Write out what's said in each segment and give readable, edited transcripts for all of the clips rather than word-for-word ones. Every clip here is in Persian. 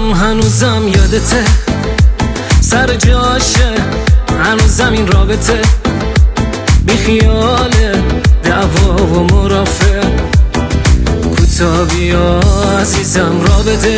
هنوزم یادته، سر جاشه هنوزم این رابطه، بی خیال دعوا و مرافع، کوتا بیا عزیزم رابطه،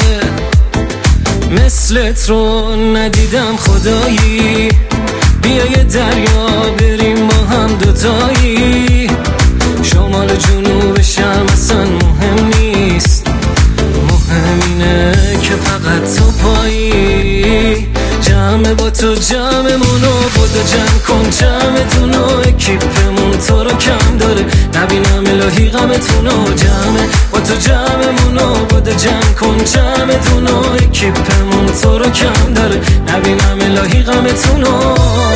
مثلت رو ندیدم خدایی، بیا یه دریا بریم با هم دوتایی، شمال و جنوب شرم اصلا مهم نیست، مهم اینه که فقط تو پایی، جمع با تو جمعمونو بودا جمع کن جمعتونو، اکیپمون تو رو کم داره نبینم الهی غمتونو، جمع با تو جمعمونو بودا جمع کن جمعتونو، اکیپمون تو رو کم داره نبینم الهی غمتونو.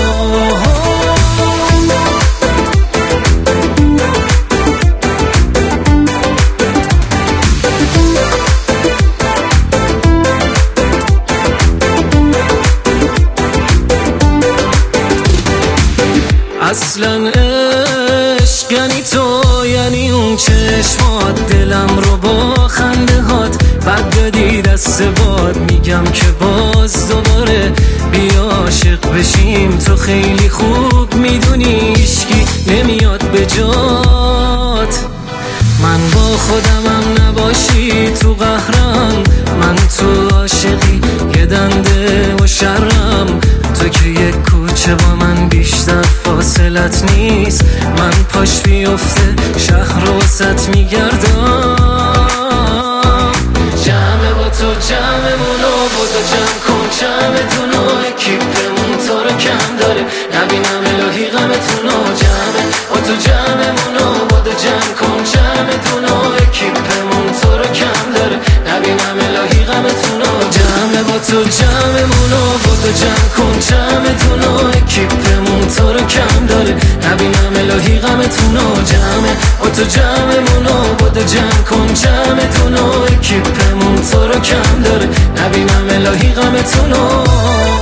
اصلا عشق یعنی تو، یعنی اون چشمات، دلم رو با خنده هات بعد دادی دست باد، میگم که باز دوباره بیا عاشق بشیم، تو خیلی خوب میدونی هیچکی نمیاد به جات، من با خودمم نباشی تو قهرم، من تو عاشقی یه دنده و شرم، تو که یک کوچه با من بیشتر فاصلت نیست، من پاش بیفته شهر رو وسط میگردم، جمع با تو جمعمونو بودا جمع کن جمعتونو، اکیپمون تو رو کم داره نبینم الهی غمتونو، جمع با تو جمعمونو بودا جمع کن جمعتونو، اکیپمون تو رو کم داره نبینم الهی غمتونو، جمع با تو جمعمونو بودا جمع کن جمعتونو، اکیپمون تو رو کم داره نبینم الهی غمتونو، جمع با تو جمعمونو بودا جمع کن جمعتونو، اکیپمون تو رو کم داره نبینم الهی غمتونو.